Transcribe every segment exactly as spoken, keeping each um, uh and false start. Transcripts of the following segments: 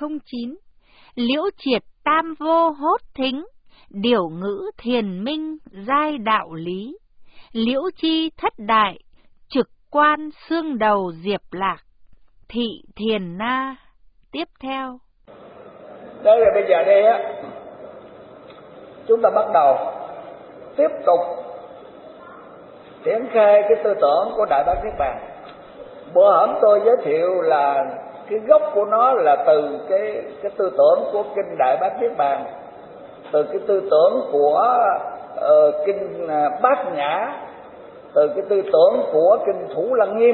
không chín, liễu triệt tam vô hốt thính, điều ngữ thiền minh giai đạo lý, liễu chi thất đại, trực quan xương đầu diệp lạc, thị thiền na. Tiếp theo. Đây là bây giờ đây á, chúng ta bắt đầu tiếp tục triển khai cái tư tưởng của Đại Bát Niết Bàn. Bữa hổm tôi giới thiệu là cái gốc của nó là từ cái cái tư tưởng của kinh Đại Bát Niết Bàn, từ cái tư tưởng của uh, kinh uh, Bát Nhã, từ cái tư tưởng của kinh Thủ Lăng Nghiêm,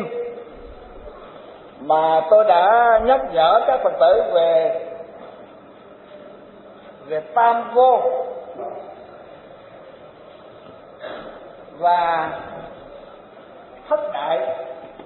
mà tôi đã nhắc nhở các Phật tử về về tam vô và thất đại.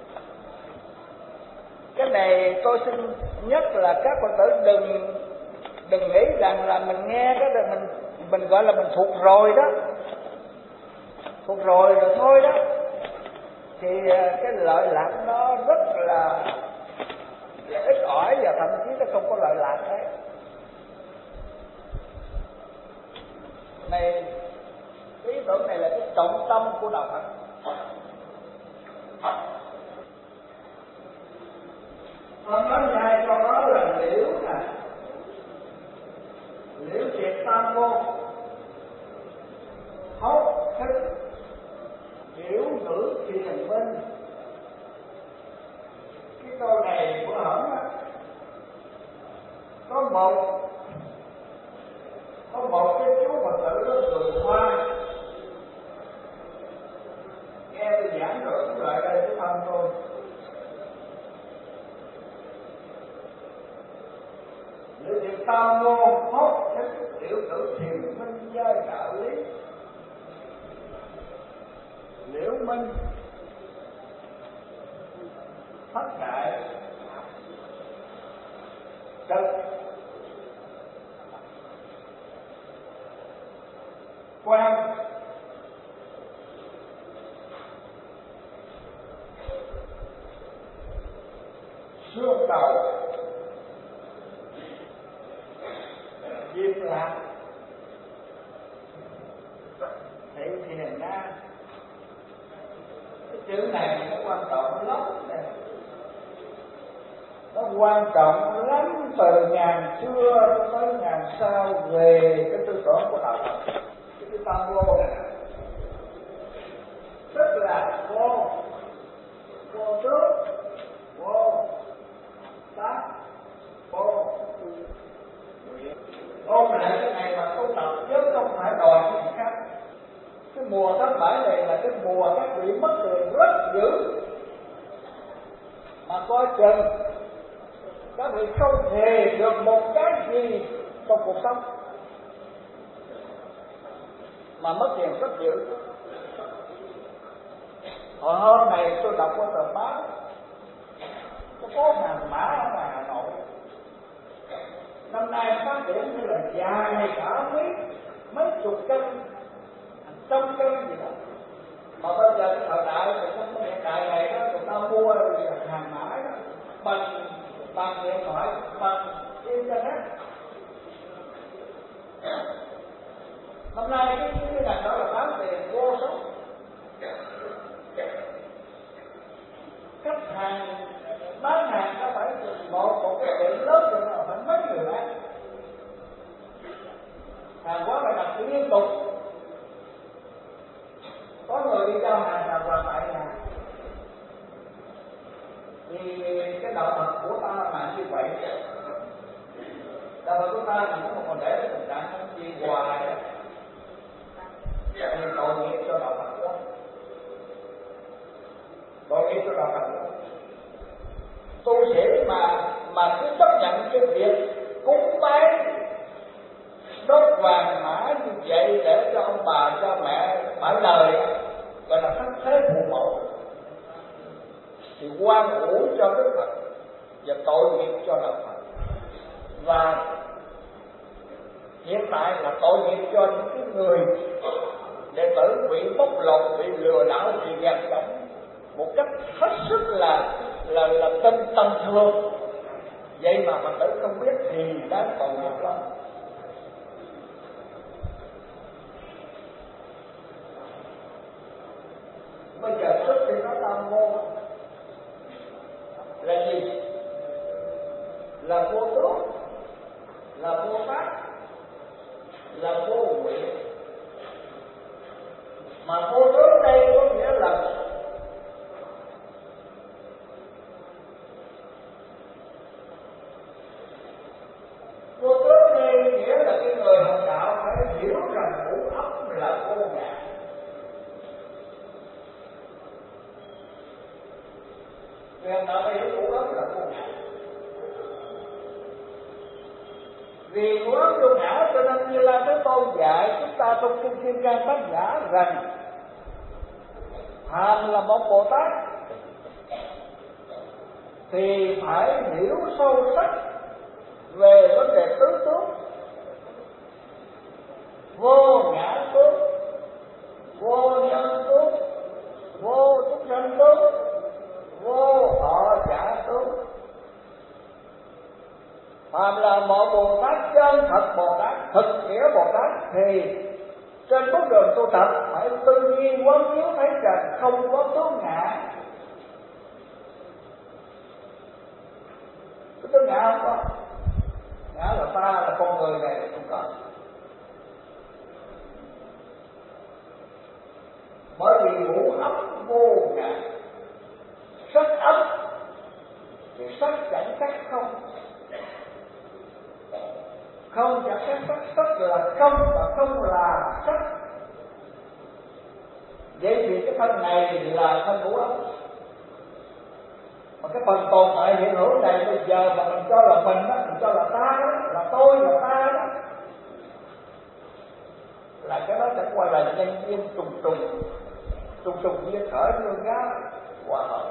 Cái này tôi xin nhắc là các Phật tử đừng đừng nghĩ rằng là mình nghe cái là mình mình gọi là mình thuộc rồi đó, thuộc rồi rồi thôi đó, thì cái lợi lạc nó rất là, là ít ỏi và thậm chí nó không có lợi lạc đấy. Này, cái ý tưởng này là cái trọng tâm của đạo Phật. Con nói hai câu đó là liễu nè, liễu triệt tam vô, hốt thích, liễu ngữ thiền minh. Cái câu này bữa hổm á, có một có một cái chú Phật tử đó cười hoa, nghe tôi giảng rồi cũng lại đây cái thăm tôi. Liễu triệt tam vô, hốt thích, liễu ngữ thiền minh giai đạo lý. Liễu minh thất đại, trực quan, xương đầu diệp lạc, thị thiền na. Cái chữ này nó quan trọng lắm này. Nó quan trọng lắm từ ngàn xưa tới ngàn sau về cái tư tưởng của đạo Phật. Cái tam vô này tức là vô, vô trước, vô tác, vô ôn lại cái này mà tu tập chứ không phải đòi cái gì khác. Cái mùa tháng bảy này là cái mùa các vị mất tiền rất dữ, mà coi chừng các vị không hề được một cái gì trong cuộc sống, mà mất tiền rất dữ. Hồi hôm này tôi đọc qua tờ báo, có phố hàng mã ở ngoài Hà Nội năm nay phát triển như là dài cả mấy mấy chục cân, hàng trăm cân gì đó. Mà bây giờ cái thời đại thì trong cái hiện đại này đó, người ta mua hàng mã đó bằng bằng điện thoại, bằng internet. Hôm nay cái cái ngành đó là bán tiền vô số. Khách hàng bán hàng có phải một một cái tiệm lớn thì nó phải mấy người bán. Hàng hóa phải đặt liên tục. Có người đi giao hàng là hoàn tại nhà. Thì cái đạo Phật của ta là như vậy. Đạo Phật của ta thì nó không còn để cái tình trạng gì hoài. Thì tội nghiệp cho đạo Phật đó. Tội nghiệp cho đạo Phật đó. Tu sĩ mà mà cứ chấp nhận cái việc cúng bái đốt vàng mã như vậy để cho ông bà cho mẹ mãi đời, gọi là thất thế phụ mẫu, thì oan uổng cho Đức Phật và tội nghiệp cho đạo Phật. Và hiện tại là tội nghiệp cho những cái người đệ tử bị bóc lột, bị lừa đảo, bị gạt gẫm một cách hết sức là là là tinh tầm thường, Vậy mà Phật tử không biết thì đang còn nghiệp lắm. Bây giờ xuất thì nó tam vô là gì? Là vô tướng, là vô pháp, là vô nguyện. Mà vô tướng đây có nghĩa là vô tướng đây nghĩa là cái người học đạo phải hiểu rằng ngũ ấm là vô ngã. Người học đạo phải hiểu ngũ ấm là vô ngã. Vì ngũ ấm vô ngã cho nên Như Lai Thế Tôn dạy chúng ta trong kinh Kim Cang Bát Nhã rằng phàm là một Bồ Tát thì phải hiểu sâu sắc về vấn đề tứ tướng, vô ngã tướng, vô nhân tướng, vô chúng sanh tướng, vô thọ giả tướng. Phàm là một Bồ Tát chân thật Bồ Tát, thực nghĩa Bồ Tát thì trên bước đường tu tập phải tư duy quán chiếu thấy rằng không có tướng ngã. Cái tướng ngã không có. Ngã là ta, là con người này không có. Bởi vì ngũ ấm vô ngã. Sắc ấm thì sắc chẳng sắc không. Không chẳng sắc sắc, sắc là không và không là sắc. Vậy thì cái thân này là thân ngũ ấm. Mà cái phần tồn tại hiện hữu này bây giờ mà mình cho là mình đó, mình cho là ta đó, là tôi, là ta đó, là cái đó chẳng qua là nhân duyên trùng trùng trùng trùng duyên khởi nương gá hòa hợp.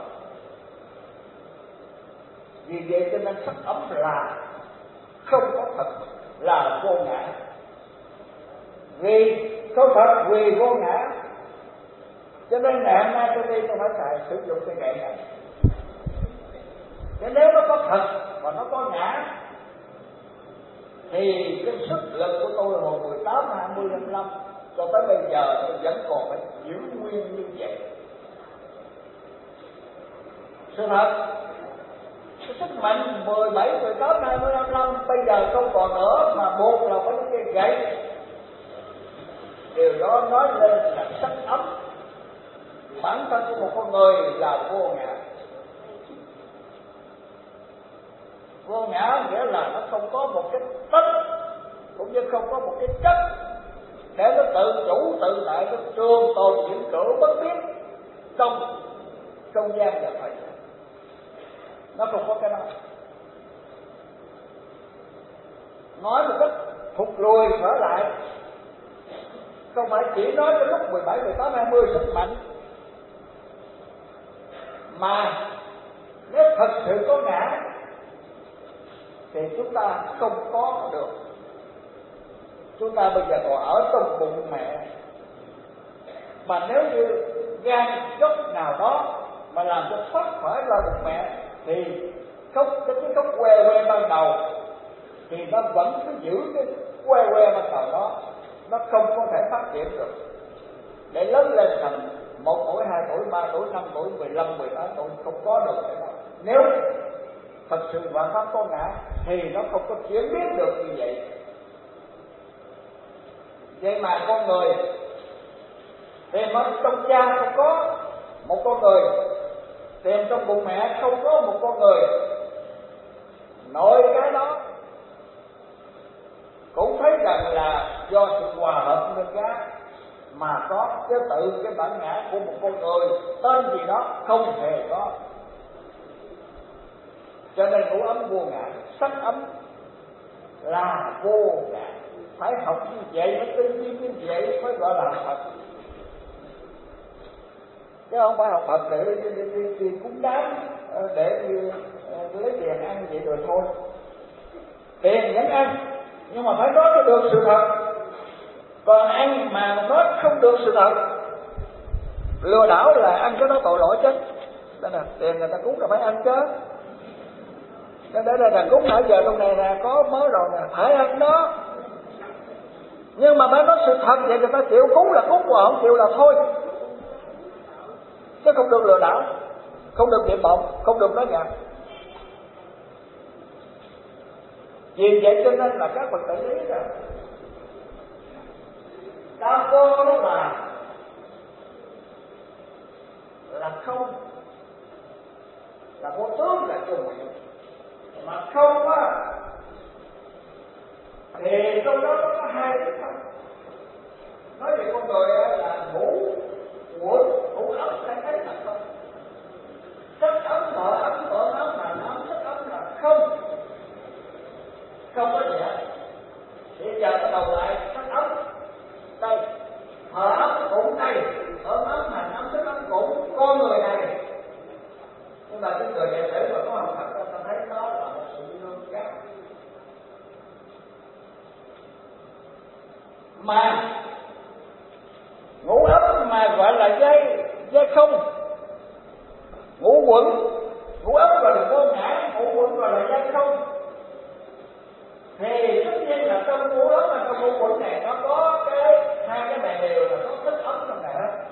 Vì vậy cho nên sắc ấm là không có thật, là vô ngã. Vì không thật, vì vô ngã, cho nên ngày hôm nay tôi đi tôi phải xài sử dụng cái gậy này. Cái nếu nó có thật và nó có ngã thì cái sức lực của tôi hồi mười tám, hai mươi, hai mươi lăm cho tới bây giờ tôi vẫn còn phải giữ nguyên như vậy. Sự thật, cái sức mạnh mười bảy, mười tám, hai mươi, hai mươi lăm bây giờ không còn nữa mà buộc là phải cái gậy. Điều đó nói lên là sắc ấm. Bản thân của một con người là vô ngã. Vô ngã nghĩa là nó không có một cái tất, cũng như không có một cái chất để nó tự chủ tự tại, nó trường tồn vĩnh cửu bất biến trong không gian và thời gian. Nó không có cái đó. Nói một cách thụt lùi trở lại, không phải chỉ nói cái lúc mười bảy, mười tám, hai mươi sức mạnh, mà nếu thật sự có ngã thì chúng ta không có được. Chúng ta bây giờ còn ở trong bụng mẹ, mà nếu như gan gốc nào đó mà làm cho thoát khỏi ra bụng mẹ thì khóc, cái cái khóc que que ban đầu thì nó vẫn cứ giữ cái que que ban đầu đó, nó không có thể phát triển được để lớn lên thành một tuổi, hai tuổi, ba tuổi, năm tuổi, mười lăm, mười tám tuổi, không có được cái đó. Nếu thật sự vạn pháp có ngã thì nó không có chuyển biến được như vậy. Vậy mà con người tìm ở trong cha không có một con người, tìm trong bụng mẹ không có một con người, nội cái đó cũng thấy rằng là do sự hòa hợp nên cá mà có, chứ tự cái bản ngã của một con người tên gì đó không hề có. Cho nên ngũ ấm vô ngã, sắc ấm là vô ngã. Phải học như vậy, mới tư duy như vậy mới gọi là học Phật. Chứ không phải học Phật để đi, đi, đi, đi cúng đám, để đi, lấy tiền ăn vậy rồi thôi. Tiền vẫn ăn, nhưng mà phải nói cho được sự thật. Còn ăn mà nói không được sự thật, lừa đảo là ăn cái đó tội lỗi chứ. Nên là tiền người ta cúng là phải ăn chứ. Cho nên là thằng cúng nãy giờ trong này nè có mới rồi nè, phải ăn đó. Nhưng mà mới nói sự thật vậy, người ta chịu cúng là cúng, mà không chịu là thôi. Chứ không được lừa đảo, không được niệm vọng, không được nói nhạc. Vì vậy cho nên là các Phật tử lý rằng Tam Vô đó là là không, là vô tướng, là trùng nguyện. Mà không á thì trong đó có hai cái không. Nói về con người là ngủ quẩn ngủ ấm hay cái là không. Sắc ấm thọ ấm thọ ấm mà ấm sắc ấm là không, không có gì hết. Bây giờ bắt đầu lại sắc ấm đây, thọ ấm cũng đây, ấm ấm hành ấm sắc ấm cũng con người này. Nhưng mà cái người đệ tử mà có học Phật ta thấy đó là một sự lương gác. Mà ngũ ấm mà gọi là dây dây không, ngũ quẩn, ngũ ấm gọi là vô ngã, ngũ quẩn gọi là dây không. Thì tất nhiên là trong ngũ ấm và trong ngũ quẩn này nó có cái hai cái này đều là có thức ấm trong này hết.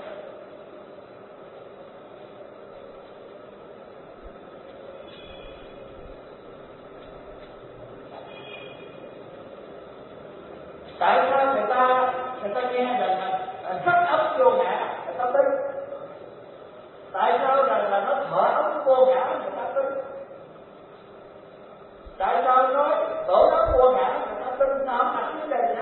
Tại sao người ta người ta nghe là sắc ấm vô ngã người ta tin? Tại sao rằng là nó thọ ấm vô ngã người ta tin? Tại sao nói tổ ấm vô ngã người ta tin? Sao không đặt vấn đề nhá?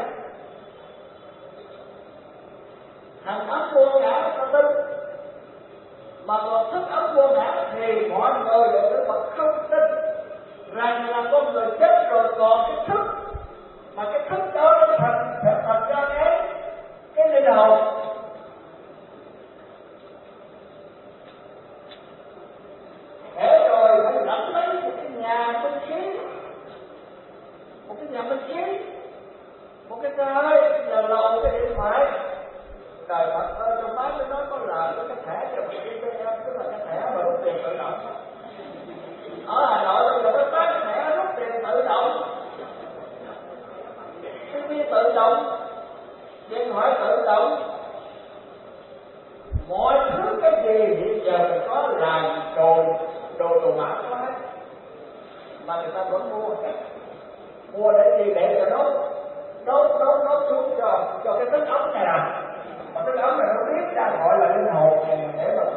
Hành ấm vô ngã người ta tin, mà còn thức ấm vô ngã thì mọi người đều được Phật không tin rằng là con người chết rồi còn cái thức, mà cái thức đó nó thành thành ra cái cái linh hồn. Thế rồi phải lãnh lấy một cái nhà minh khí, một cái nhà minh khí, một cái cây là lầu cái điện thoại. Trời Phật ơi, trong bác nó nói có lời có cái thẻ cho mình đi cho em, tức là cái thẻ mà rút tiền tự động. Ở Hà Nội bây giờ có cái thẻ rút tiền tự động, ti vi tự động, điện thoại tự động, mọi thứ cái gì hiện giờ có làm đồ đồ đồ mã có hết, mà người ta vẫn mua. Mua để gì? Để cho nó đốt đốt đốt xuống cho cho cái thức ấm này nè. Mà thức ấm này nó biết ra gọi là linh hồn này để mà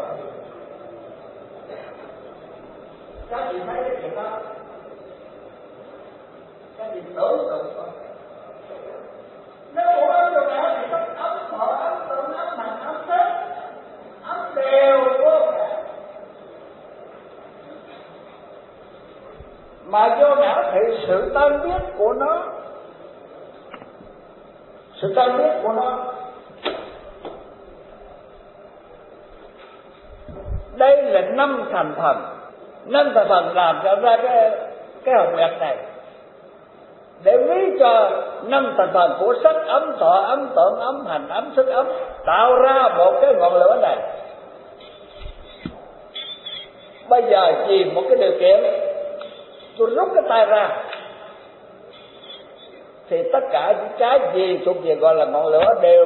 các chị thấy cái chuyện đó, các chị tưởng tượng coi. Nếu ngủ ấm được cả thì thức ấm, thọ ấm, tưởng ấm, hành ấm, hết ấm đều vô cả. Mà vô ngã thì sự tan biết của nó, sự tan biết của nó đây là năm thành phần. Năm thành phần làm cho ra cái cái hồng nguyệt này để ví cho năm thành phần của sắc ấm, thọ ấm, tưởng ấm, hành ấm, thức ấm, tạo ra một cái ngọn lửa này. Bây giờ chỉ một cái điều kiện, tôi rút cái tay ra thì tất cả những cái gì thuộc về gọi là ngọn lửa đều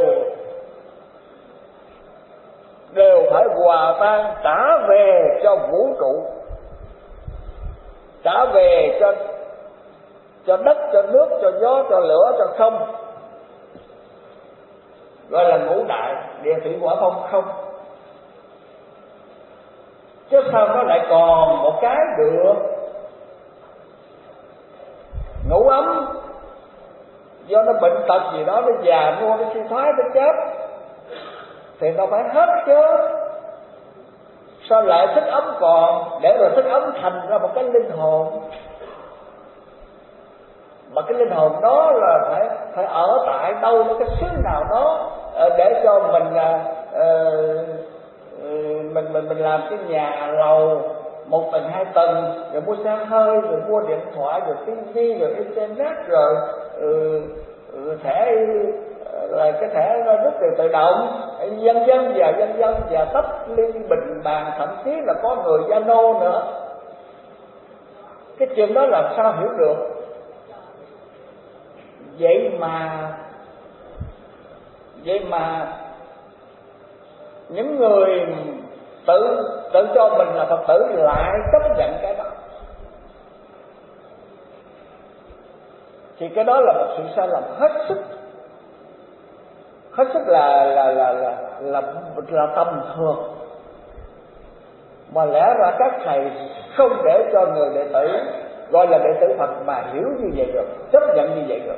đều phải hòa tan trả về cho vũ trụ, trả về cho cho đất, cho nước, cho gió, cho lửa, cho không, gọi là ngũ đại địa thủy hỏa phong không. Chứ sao nó lại còn một cái được? Ngũ ấm do nó bệnh tật gì đó, nó già nua, nó suy thoái, nó chết thì nó phải hết chứ. Sao lại thức ấm còn, để rồi thức ấm thành ra một cái linh hồn, mà cái linh hồn đó là phải phải ở tại đâu, nó cái xứ nào đó để cho mình uh, mình mình mình làm cái nhà lầu một tầng hai tầng, rồi mua xe hơi, rồi mua điện thoại, rồi tivi, rồi internet, rồi uh, thẻ là cái thẻ rút tiền tự động, dân dân và dân dân và tách ly bình bàn, thậm chí là có người Zalo nữa. Cái chuyện đó làm sao hiểu được? Vậy mà Vậy mà những người tự tự cho mình là Phật tử lại chấp nhận cái đó, thì cái đó là một sự sai lầm hết sức hết sức là là là là là, là tầm thường, mà lẽ ra các thầy không để cho người đệ tử gọi là đệ tử Phật mà hiểu như vậy được, chấp nhận như vậy được.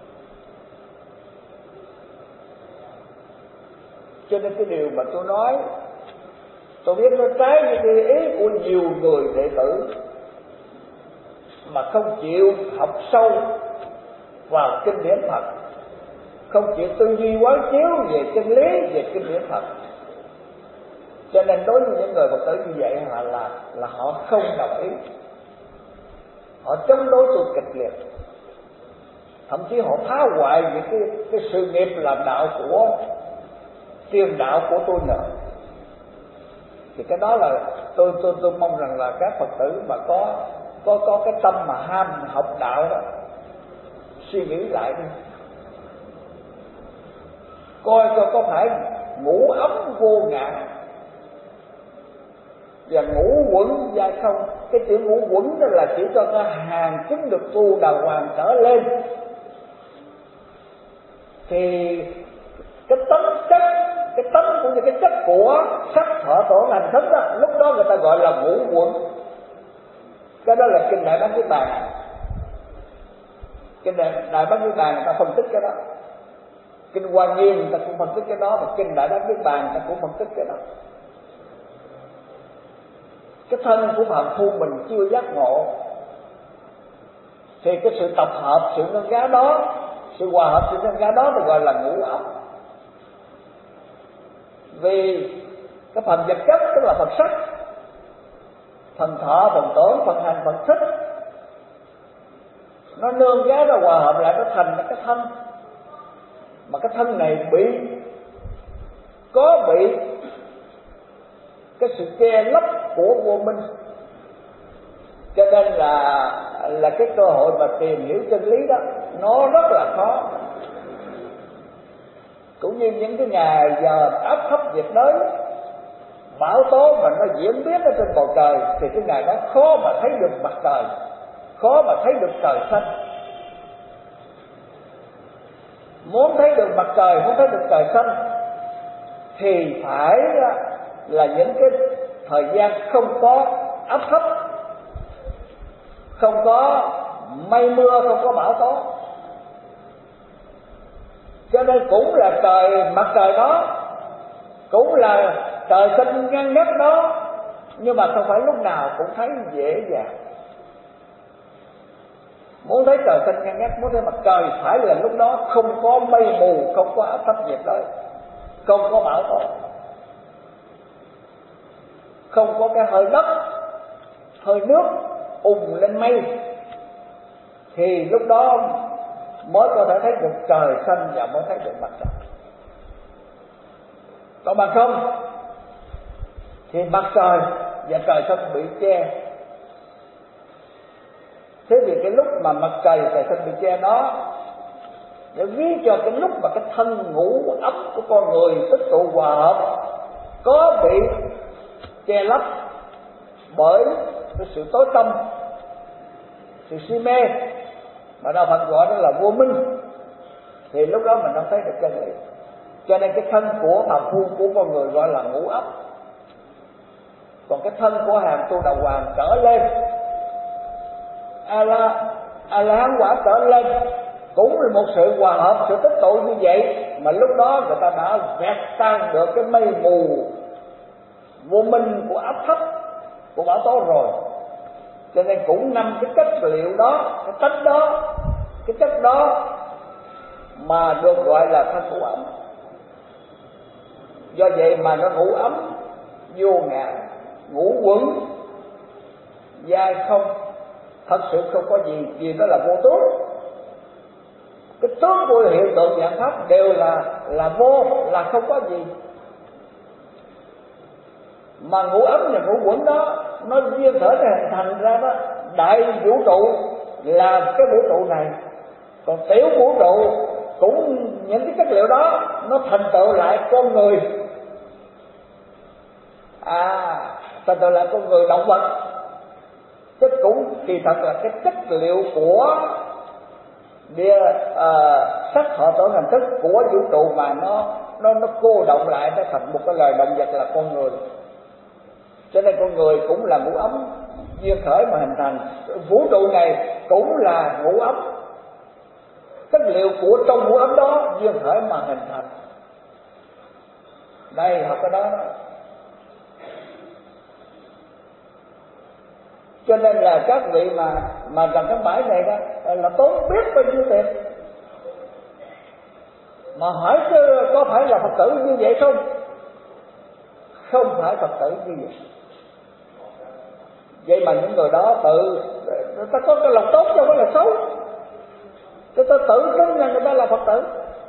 Cho nên cái điều mà tôi nói, tôi biết nó trái với cái ý của nhiều người đệ tử mà không chịu học sâu vào kinh điển Phật, không chịu tư duy quán chiếu về chân lý, về kinh điển Phật. Cho nên đối với những người Phật tử như vậy là là, là họ không đồng ý, họ chống đối tôi kịch liệt, thậm chí họ phá hoại những cái cái sự nghiệp làm đạo của truyền đạo của tôi nữa. Thì cái đó là tôi tôi tôi mong rằng là các Phật tử mà có có có cái tâm mà ham học đạo đó, suy nghĩ lại đi, coi coi có phải ngũ ấm vô ngã và ngũ quẩn giai không. Cái chữ ngũ quẩn đó là chỉ cho cái hàng chứng được tu đàng hoàng trở lên, thì cái tánh chất, cái tánh cũng như cái chất của sắc thọ tổ hành thức đó, lúc đó người ta gọi là ngũ quẩn. Cái đó là kinh Đại Bát Niết Bàn. Kinh Đại, Đại Bát Niết Bàn người ta phân tích cái đó, kinh Hoa Nghiêm người ta cũng phân tích cái đó, và kinh Đại Bát Niết Bàn người ta cũng phân tích cái đó. Cái thân của phàm phu mình chưa giác ngộ, thì cái sự tập hợp, sự nâng giá đó, sự hòa hợp, sự nâng giá đó được gọi là ngũ ấm. Vì cái phần vật chất tức là phần sắc, phần thọ, phần tưởng, phần hành, phần thích, nó nương giá ra hòa hợp lại nó thành cái thân. Mà cái thân này bị có bị cái sự che lấp của vô minh, cho nên là là cái cơ hội mà tìm hiểu chân lý đó nó rất là khó. Cũng như những cái ngày giờ áp thấp nhiệt đới, bão tố mà nó diễn biến ở trên bầu trời, thì cái ngày đó khó mà thấy được mặt trời, khó mà thấy được trời xanh. Muốn thấy được mặt trời, muốn thấy được trời xanh thì phải là những cái thời gian không có áp thấp, không có mây mưa, không có bão tố. Cho nên cũng là trời, mặt trời đó, cũng là trời xanh ngăn nắp đó, nhưng mà không phải lúc nào cũng thấy dễ dàng. Muốn thấy trời xanh ngăn nắp, muốn thấy mặt trời, phải là lúc đó không có mây mù, không có áp thấp nhiệt đới, không có bão tố, không có cái hơi đất, hơi nước ùn lên mây, thì lúc đó mới có thể thấy được trời xanh và mới thấy được mặt trời. Còn bằng không thì mặt trời và trời xanh bị che. Thế thì cái lúc mà mặt trời và trời xanh bị che đó, để ví cho cái lúc mà cái thân ngũ ấm của con người tích tụ hòa hợp có bị che lấp bởi cái sự tối tăm, sự si mê mà đạo Phật gọi đó là vô minh, thì lúc đó mình không thấy được chân lý. Cho nên cái thân của phàm phu của con người gọi là ngũ ấp, còn cái thân của hàng tu đàng hoàng trở lên, a la a la hán quả trở lên, cũng là một sự hòa hợp, sự tích tụ như vậy, mà lúc đó người ta đã vẹt tan được cái mây mù vô minh của áp thấp, của bão tố rồi. Cho nên cũng năm cái chất liệu đó, cái tánh đó, cái chất đó mà được gọi là thân ngũ ấm. Do vậy mà nó ngũ ấm vô ngã, ngũ quẩn giai không, thật sự không có gì, vì nó là vô tướng. Cái tướng của hiện tượng dạng pháp đều là là vô, là không có gì. Mà ngũ ấm và ngũ quẩn đó nó duyên khởi nó hình thành ra đó đại vũ trụ là cái vũ trụ này, còn tiểu vũ trụ cũng những cái chất liệu đó nó thành tựu lại con người, à thành tựu lại con người động vật, chứ cũng kỳ thật là cái chất liệu của địa à, sắc thọ tưởng hành thức của vũ trụ mà nó nó nó cô động lại nó thành một cái loài động vật là con người. Cho nên con người cũng là ngũ ấm duyên khởi mà hình thành, vũ trụ này cũng là ngũ ấm, chất liệu của trong ngũ ấm đó duyên khởi mà hình thành. Đây học cái đó, đó. Cho nên là các vị mà mà cầm cái bãi này đó là tốn biết bao nhiêu tiền. Mà hỏi chứ có phải là Phật tử như vậy không? Không phải Phật tử như vậy. Vậy mà những người đó tự người ta có cái lòng tốt chứ không phải là xấu, người ta tự xưng rằng người ta là Phật tử.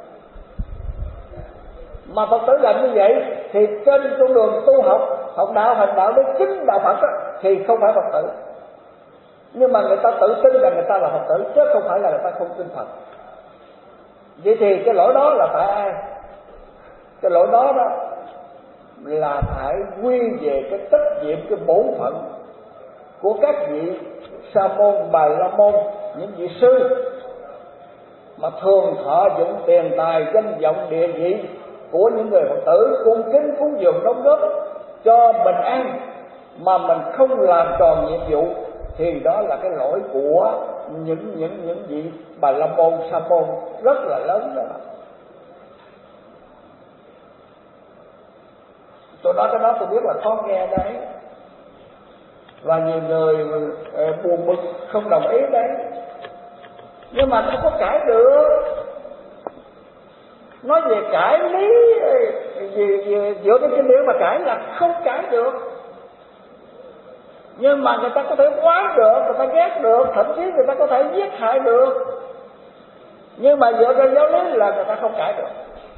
Mà Phật tử làm như vậy thì trên con đường tu học, học đạo hành đạo đến chính đạo Phật đó, thì không phải Phật tử. Nhưng mà người ta tự tin rằng người ta là Phật tử, chứ không phải là người ta không tin Phật. Vậy thì cái lỗi đó là tại ai? Cái lỗi đó đó là phải quy về cái trách nhiệm, cái bổn phận của các vị sa môn, bà la môn, những vị sư mà thường thọ dụng tiền tài, danh vọng, địa vị của những người Phật tử, cung kính cúng dường đóng góp cho bình an mà mình không làm tròn nhiệm vụ, thì đó là cái lỗi của những những những vị bà la môn, sa môn rất là lớn đó. Tôi nói cái đó tôi biết là khó nghe đấy, và nhiều người buồn bực không đồng ý đấy, nhưng mà không có cãi được. Nói về cãi lý gì, gì giữa cái kinh điển mà cãi là không cãi được. Nhưng mà người ta có thể oán được, người ta ghét được, thậm chí người ta có thể giết hại được. Nhưng mà dựa trên giáo lý là người ta không cãi được.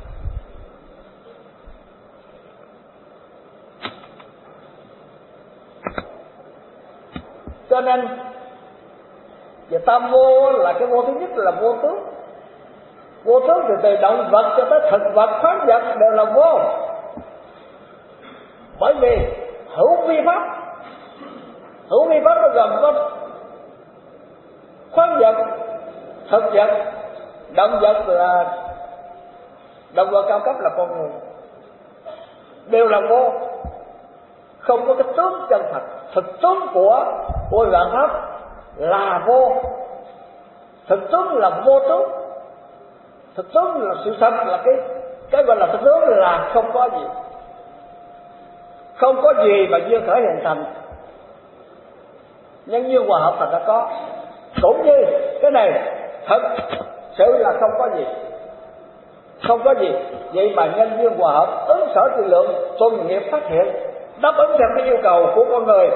Cho nên về tam vô là cái vô thứ nhất là vô tướng. Vô tướng thì từ động vật cho tới thực vật, khoáng vật đều là vô. Bởi vì hữu vi pháp, hữu vi pháp nó gồm có khoáng vật, thực vật, động vật là động vật cao cấp là con người, đều là vô, không có cái tướng chân thật. Thực tướng của của vạn pháp là vô, thực tướng là vô tướng. Thực tướng là sự thật, là cái cái gọi là thực tướng là không có gì, không có gì mà duyên khởi hình thành. Nhân duyên hòa hợp thành đã có. Cũng như cái này thật sự là không có gì, không có gì. Vậy mà nhân duyên hòa hợp, ứng sở trị lượng, tuần nghiệp phát hiện, đáp ứng theo cái yêu cầu của con người,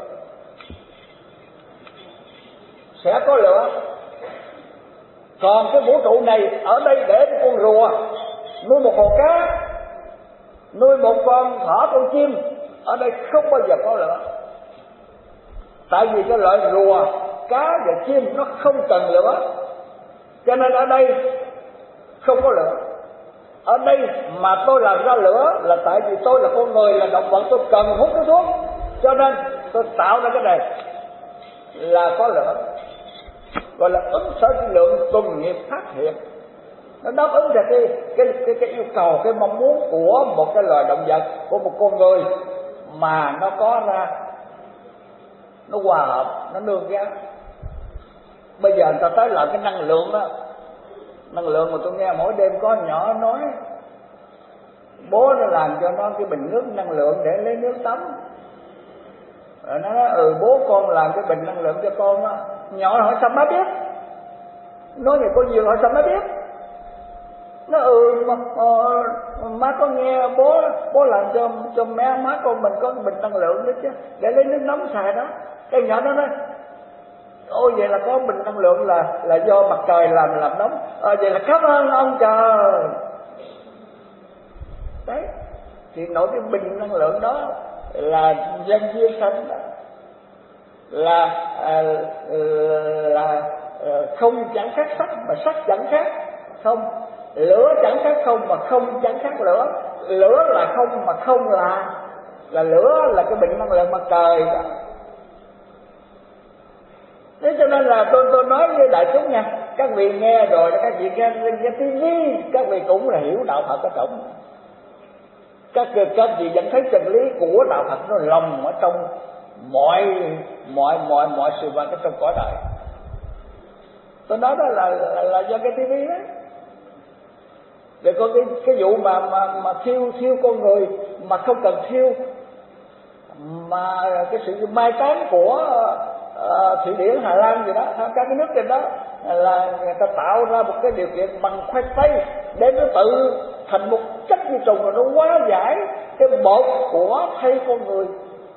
sẽ có lửa. Còn cái vũ trụ này ở đây để một con rùa nuôi một hồ cá, nuôi một con thỏ, con chim, ở đây không bao giờ có lửa. Tại vì cái loại rùa, cá và chim nó không cần lửa, cho nên ở đây không có lửa. Ở đây mà tôi làm ra lửa là tại vì tôi là con người, là động vật, tôi cần hút cái thuốc, cho nên tôi tạo ra cái này là có lửa. Gọi là ứng sở trị lượng, tuần nghiệp phát hiện. Nó đáp ứng ra cái, cái, cái, cái yêu cầu, cái mong muốn của một cái loài động vật, của một con người mà nó có ra, nó hòa hợp, nó nương ra. Bây giờ người ta tới lại cái năng lượng đó, năng lượng mà tôi nghe mỗi đêm có nhỏ nói bố nó làm cho nó cái bình nước năng lượng để lấy nước tắm. Rồi nó nói ừ bố con làm cái bình năng lượng cho con á. Nhỏ hỏi sao má biết, nói vậy có nhiều hỏi sao má biết. Nó ừ mà, uh, má có nghe bố bố làm cho cho mẹ má con mình có cái bình năng lượng đó chứ, để lấy nước nóng xài đó. Cái nhỏ nó nói ôi vậy là có bình năng lượng là là do mặt trời làm làm nóng. À, vậy là cảm ơn ông trời. Đấy, thì nổi cái bình năng lượng đó là nhân duyên sanh đó. là à, là không chẳng khác sắc mà sắc chẳng khác không, lửa chẳng khác không mà không chẳng khác lửa. Lửa là không mà không là là lửa, là cái bình năng lượng mặt trời đó. Thế cho nên là tôi tôi nói với đại chúng nha, các vị nghe rồi các vị nghe trên cái tivi, các vị cũng là hiểu đạo Phật ở trong. Các các vị vẫn thấy chân lý của đạo Phật nó lồng ở trong mọi mọi mọi mọi sự vật ở trong cõi đời. Tôi nói đó là là, là do cái tivi đó. Để có cái cái vụ mà mà mà thiêu thiêu con người mà không cần thiêu, mà cái sự mai táng của uh, Thụy Điển, Hà Lan gì đó, các cái nước trên đó là người ta tạo ra một cái điều kiện bằng khoai tây để nó tự thành một chất vi trùng rồi nó hóa giải cái bột của thây con người,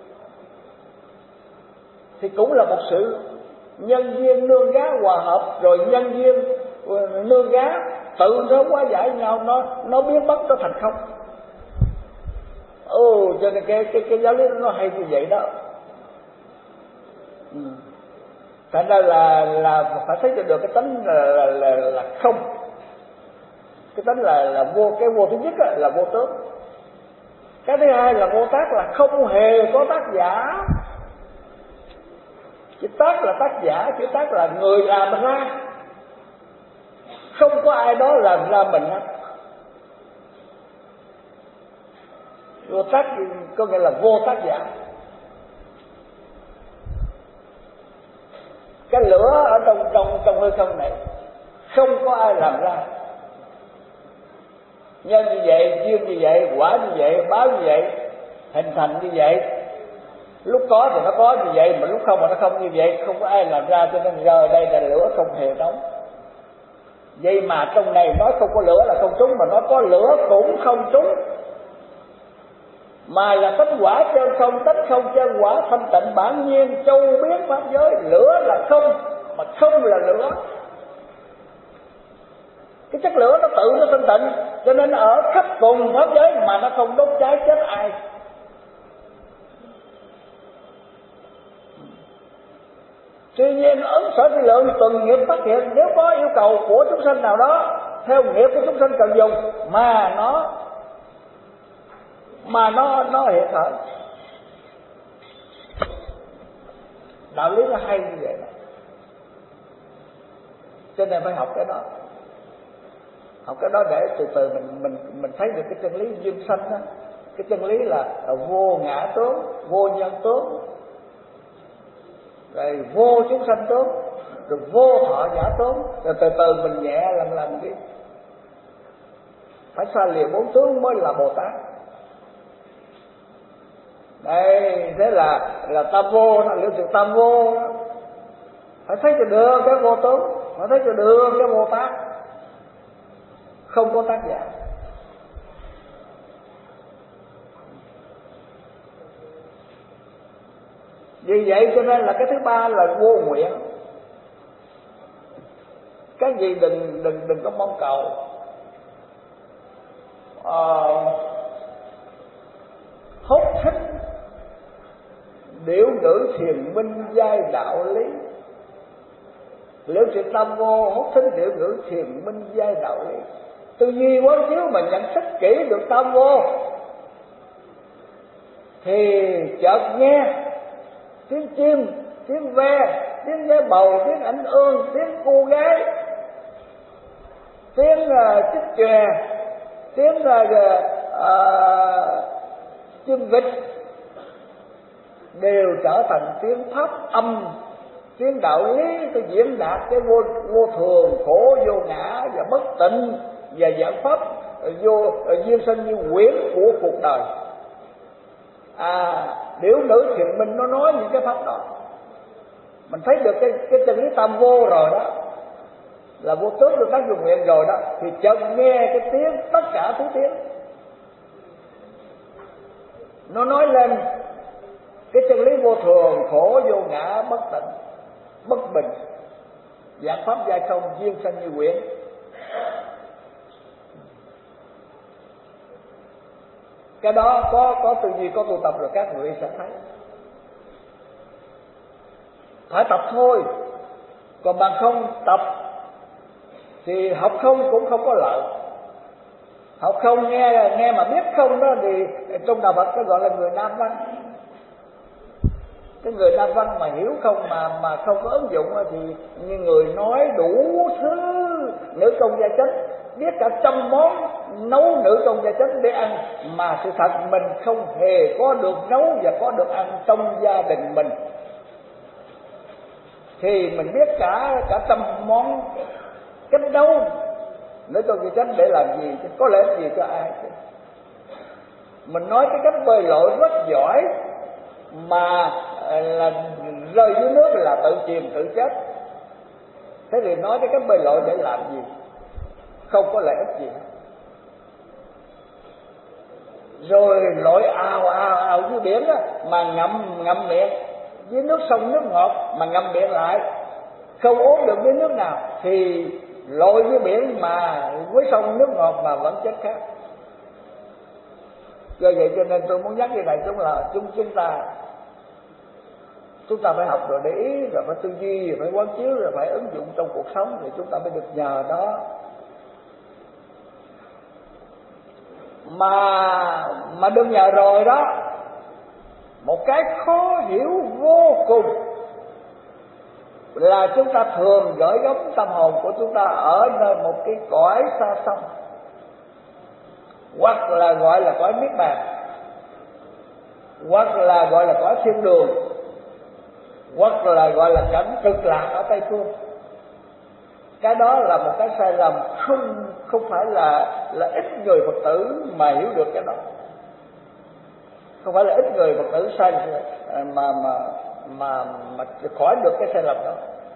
thì cũng là một sự nhân duyên nương gá hòa hợp, rồi nhân duyên nương gá tự nó hóa giải nhau, nó nó biến mất, nó thành không. Ừ, cho nên cái cái cái giáo lý nó hay như vậy đó. Ừ. Thành ra là là phải thấy được cái tánh là là, là, là không, cái tánh là là vô, cái vô thứ nhất là vô tướng, cái thứ hai là vô tác, là không hề có tác giả. Chữ tác là tác giả, chữ tác là người làm ra, không có ai đó làm ra mình hết. Vô tác có nghĩa là vô tác giả. Cái lửa ở trong trong trong hư không này không có ai làm ra. Nhân như vậy, duyên như vậy, quả như vậy, báo như vậy, hình thành như vậy. Lúc có thì nó có như vậy, mà lúc không mà nó không như vậy, không có ai làm ra. Cho nên giờ đây là lửa không hề nóng. Vậy mà trong này nói không có lửa là không trúng, mà nó có lửa cũng không trúng. Mà là tánh quả chân không, tánh không chân quả, thanh tịnh bản nhiên, châu biến pháp giới. Lửa là không, mà không là lửa. Cái chất lửa nó tự nó thanh tịnh, cho nên ở khắp cùng pháp giới mà nó không đốt cháy chết ai. Tuy nhiên ứng sở vi lượng tuần nghiệp phát hiện, nếu có yêu cầu của chúng sanh nào đó theo nghiệp của chúng sanh cần dùng mà nó mà nó nó hiện khởi. Đạo lý nó hay như vậy đó. Cho nên phải học cái đó, học cái đó để từ từ mình mình mình thấy được cái chân lý duyên sanh đó. Cái chân lý là, là vô ngã tướng, vô nhân tướng, rồi vô chúng sanh tướng, rồi vô thọ giả tướng, rồi từ từ mình nhẹ lần lần đi. Phải xa lìa bốn tướng mới là Bồ Tát. Đây, thế là là tam vô, là liệu sự tam vô đó. Phải thấy cho được cái vô tướng, phải thấy cho được cái Bồ Tát không có tác giả. Vì vậy cho nên là cái thứ ba là vô nguyện. Cái gì đừng đừng đừng có mong cầu. À, hốt thích điểu ngữ thiền minh giai đạo lý. Liệu sự tam vô hốt thích điểu ngữ thiền minh giai đạo lý. Tư duy quán chiếu mà nhận thức kỹ được tam vô thì chợt nghe tiếng chim, tiếng ve, tiếng ve bầu, tiếng ảnh ương, tiếng cô gái, tiếng uh, chích chòe, tiếng uh, uh, chim vịt đều trở thành tiếng pháp âm, tiếng đạo lý. Tôi diễn đạt cái vô, vô thường, khổ, vô ngã và bất tịnh và dạng pháp vô duyên sinh như quyển của cuộc đời. À, điểu nữ thiền minh nó nói những cái pháp đó, mình thấy được cái cái chân lý tam vô rồi đó, là vô tướng được tác dụng nguyện rồi đó, thì chợt nghe cái tiếng tất cả thứ tiếng nó nói lên cái chân lý vô thường, khổ, vô ngã, bất tịnh, bất bình, dạng pháp giai không, duyên sanh như quyển. Cái đó có có tư duy, có tu tập rồi các vị sẽ thấy. phải tập thôi. Còn bằng không tập thì học không cũng không có lợi. Học không nghe nghe mà biết không đó thì trong đạo Phật nó gọi là người nam văn. Cái người nam văn mà hiểu không mà mà không có ứng dụng thì như người nói đủ thứ nữ công gia chánh, biết cả trăm món nấu nữ công gia chánh để ăn, mà sự thật mình không hề có được nấu và có được ăn trong gia đình mình. Thì mình biết cả cả trăm món cách nấu nữ công gia chánh để làm gì, chứ có lẽ gì cho ai chứ. Mình nói cái cách bơi lội rất giỏi mà là rơi dưới nước là tự chìm tự chết. Thế thì nói cái cách bơi lội để làm gì? Không có lợi ích gì hết. Rồi lội ào ào ào dưới biển đó, mà ngậm ngậm miệng dưới nước sông nước ngọt mà ngậm miệng lại, không uống được miếng nước nào, thì lội dưới biển mà với sông nước ngọt mà vẫn chết khát. Do vậy cho nên tôi muốn nhắc như này, chúng là chúng chúng ta chúng ta phải học rồi để ý, rồi phải tư duy, rồi phải quán chiếu, rồi phải ứng dụng trong cuộc sống, thì chúng ta mới được nhờ đó. Mà mà được nhờ rồi đó, một cái khó hiểu vô cùng là chúng ta thường gửi gắm tâm hồn của chúng ta ở nơi một cái cõi xa xăm, hoặc là gọi là cõi niết bàn, hoặc là gọi là cõi thiên đường, hoặc là gọi là cảnh cực lạc ở Tây Phương. Cái đó là một cái sai lầm, không không phải là là ít người Phật tử mà hiểu được cái đó. Không phải là ít người Phật tử sai mà mà mà mà khỏi được cái sai lầm đó.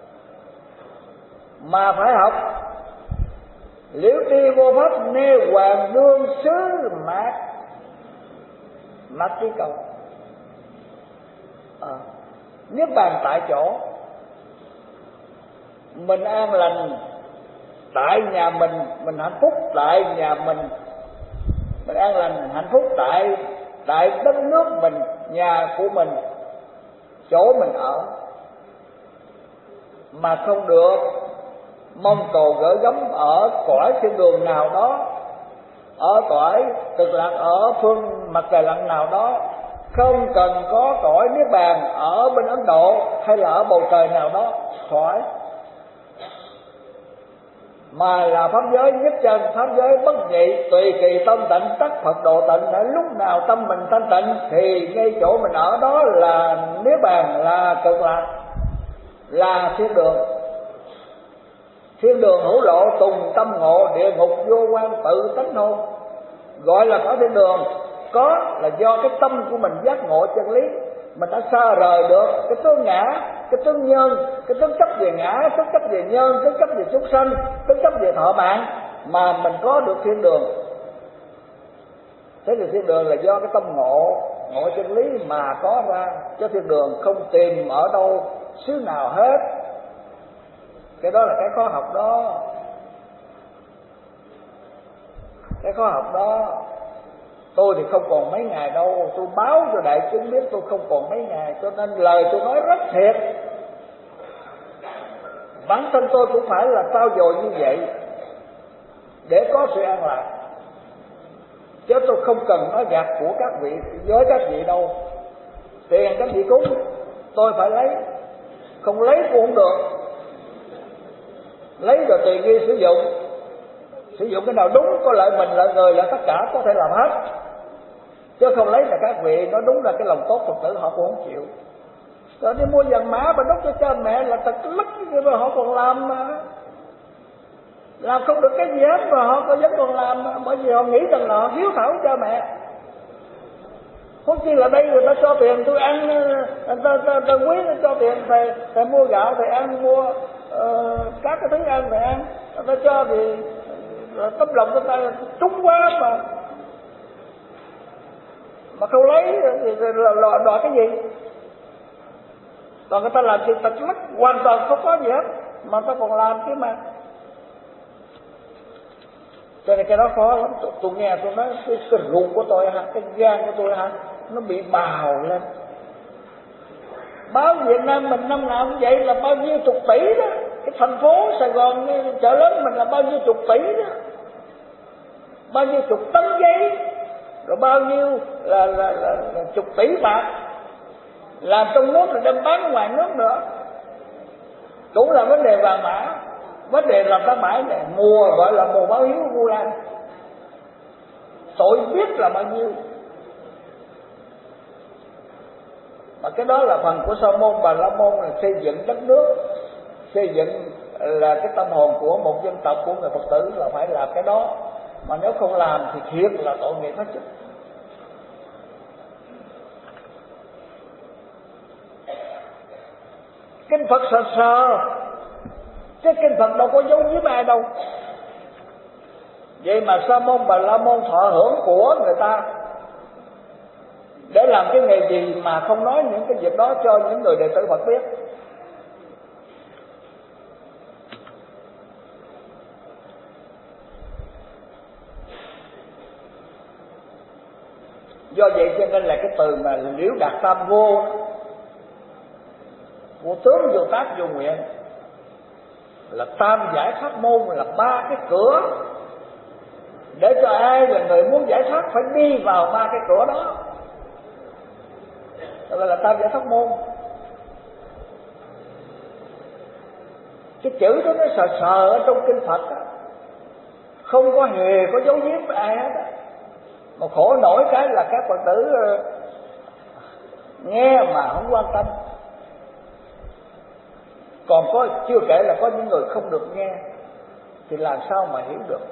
Mà phải học liễu tri vô pháp nê hoàng đương xứ mát mát trí cầu. À, niết bàn tại chỗ, mình an lành tại nhà mình, mình hạnh phúc tại nhà mình, mình an lành hạnh phúc tại tại đất nước mình, nhà của mình, chỗ mình ở, mà không được mong cầu gửi gắm ở cõi thiên đường nào đó, ở cõi cực lạc ở phương mặt trời lặn nào đó, không cần có cõi niết bàn ở bên Ấn Độ hay là ở bầu trời nào đó, khỏi. Mà là pháp giới nhất chân, pháp giới bất nhị, tùy kỳ tâm tịnh tất Phật độ tịnh. Ở lúc nào tâm mình thanh tịnh thì ngay chỗ mình ở đó là niết bàn, là cực lạc, là thiên đường. Thiên đường hữu lộ tùng tâm ngộ, địa ngục vô quan tự tánh hôn. Gọi là cõi thiên đường có là do cái tâm của mình giác ngộ chân lý, mình đã xa rời được cái tướng ngã, cái tướng nhân, cái tướng chấp về ngã, tướng chấp về nhân, tướng chấp về súc sanh, tướng chấp về thọ mạng, mà mình có được thiên đường. Thế thì thiên đường là do cái tâm ngộ, ngộ chân lý mà có ra, chứ thiên đường không tìm ở đâu xứ nào hết. Cái đó là cái khó học đó. Cái khó học đó. Tôi thì không còn mấy ngày đâu, tôi báo cho đại chúng biết tôi không còn mấy ngày, cho nên lời tôi nói rất thiệt. Bản thân tôi cũng phải là trau dồi như vậy để có sự an lạc, chứ tôi không cần nói gạt của các vị với các vị đâu. Tiền các vị cúng tôi phải lấy, không lấy cũng không được. Lấy rồi tùy nghi sử dụng, sử dụng cái nào đúng có lợi mình, lợi người, lợi tất cả có thể làm hết, chứ không lấy là các vị nói đúng là cái lòng tốt Phật tử họ cũng không chịu. Rồi đi mua vàng mã và đốt cho cha mẹ là thật lắc, mà họ còn làm mà làm không được cái gì hết, mà họ có vẫn còn làm, bởi vì họ nghĩ rằng là họ hiếu thảo cha mẹ. Không chi là đây người ta cho tiền tôi ăn, người ta, ta, ta quý nó cho tiền thầy, thầy mua gạo thầy ăn, mua uh, các cái thứ ăn thầy ăn, người ta cho thì tấm lòng người ta trúng quá mà mà không lấy thì là đòi cái gì? Còn người ta làm chuyện tật lắc hoàn toàn không có gì hết mà người ta còn làm chứ mà. Cho nên cái đó khó lắm. Tôi, tôi nghe tôi nói cái, cái ruột của tôi ha, cái gan của tôi ha, nó bị bào lên, Báo Việt Nam mình năm nào cũng vậy, là bao nhiêu chục tỷ đó. Cái thành phố Sài Gòn, chợ lớn mình là bao nhiêu chục tỷ đó, bao nhiêu chục tấn giấy, rồi bao nhiêu là, là, là, là chục tỷ bạc, làm trong nước rồi đem bán ngoài nước nữa. Cũng là vấn đề vàng mã. Vấn đề làm ta mãi này mùa gọi là mùa báo hiếu Vu Lan, tội biết là bao nhiêu. Mà cái đó là phần của Sa môn Bà La môn, là xây dựng đất nước, xây dựng là cái tâm hồn của một dân tộc, của người Phật tử, là phải làm cái đó. Mà nếu không làm thì thiệt là tội nghiệp hết sức. Kinh Phật sờ sờ, cái kinh Phật đâu có giấu giếm ai đâu. Vậy mà Sa môn Bà La môn thọ hưởng của người ta để làm cái nghề gì mà không nói những cái việc đó cho những người đệ tử Phật biết. Do vậy cho nên là cái từ mà Liễu Đạt Tam Vô, vô tướng vô tác vô nguyện, là tam giải thoát môn, là ba cái cửa để cho ai là người muốn giải thoát phải đi vào ba cái cửa đó. Đó là tam giải thoát môn. Cái chữ đó nó sờ sờ ở trong kinh Phật đó, không có hề có dấu giếm ai hết đó. Mà khổ nổi cái là các Phật tử nghe mà không quan tâm. Còn có chưa kể là có những người không được nghe thì làm sao mà hiểu được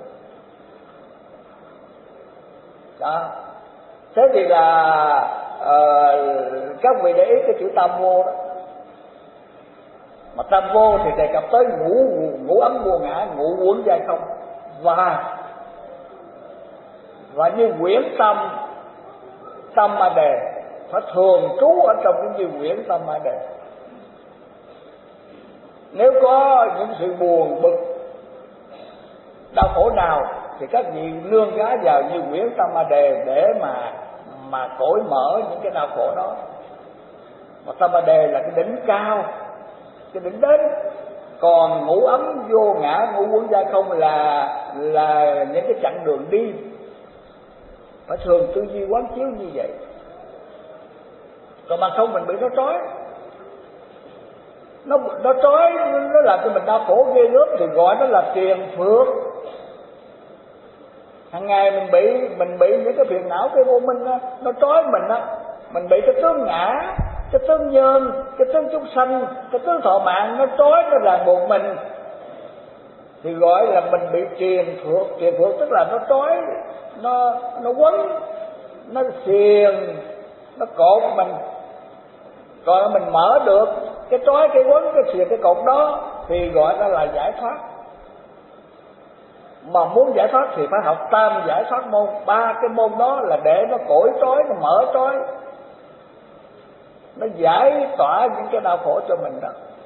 đó. Thế thì là uh, các vị để ý cái chữ tam vô đó. Mà tam vô thì đề cập tới ngũ ngũ ấm vô ngã, ngũ uẩn giai không, và và như quyển tâm tâm ma đề phải thường trú ở trong cái như quyển tâm ma đề. Nếu có những sự buồn bực, đau khổ nào thì các vị nương gá vào như quyển tâm ma đề để mà mà cởi mở những cái đau khổ đó. Mà tâm ma đề là cái đỉnh cao, cái đỉnh đến. Còn ngũ ấm vô ngã, ngũ uẩn giai không là là những cái chặng đường đi, phải thường tư duy quán chiếu như vậy. Còn mà không mình bị nó trói, nó nó trói, nó làm cho mình đau khổ ghê gớm, thì gọi nó là tiền phước. Hàng ngày mình bị mình bị những cái phiền não, cái vô minh đó, nó trói mình á. Mình bị cái tướng ngã, cái tướng nhân, cái tướng chúng sanh, cái tướng thọ mạng, nó trói, nó ràng buộc mình, thì gọi là mình bị triền phược. Triền phược tức là nó trói, nó nó quấn, nó xiềng, nó cột mình. Còn mình mở được cái trói, cái quấn, cái xiềng, cái cột đó thì gọi đó là giải thoát. Mà muốn giải thoát thì phải học tam giải thoát môn. Ba cái môn đó là để nó cởi trói, nó mở trói, nó giải tỏa những cái đau khổ cho mình đó.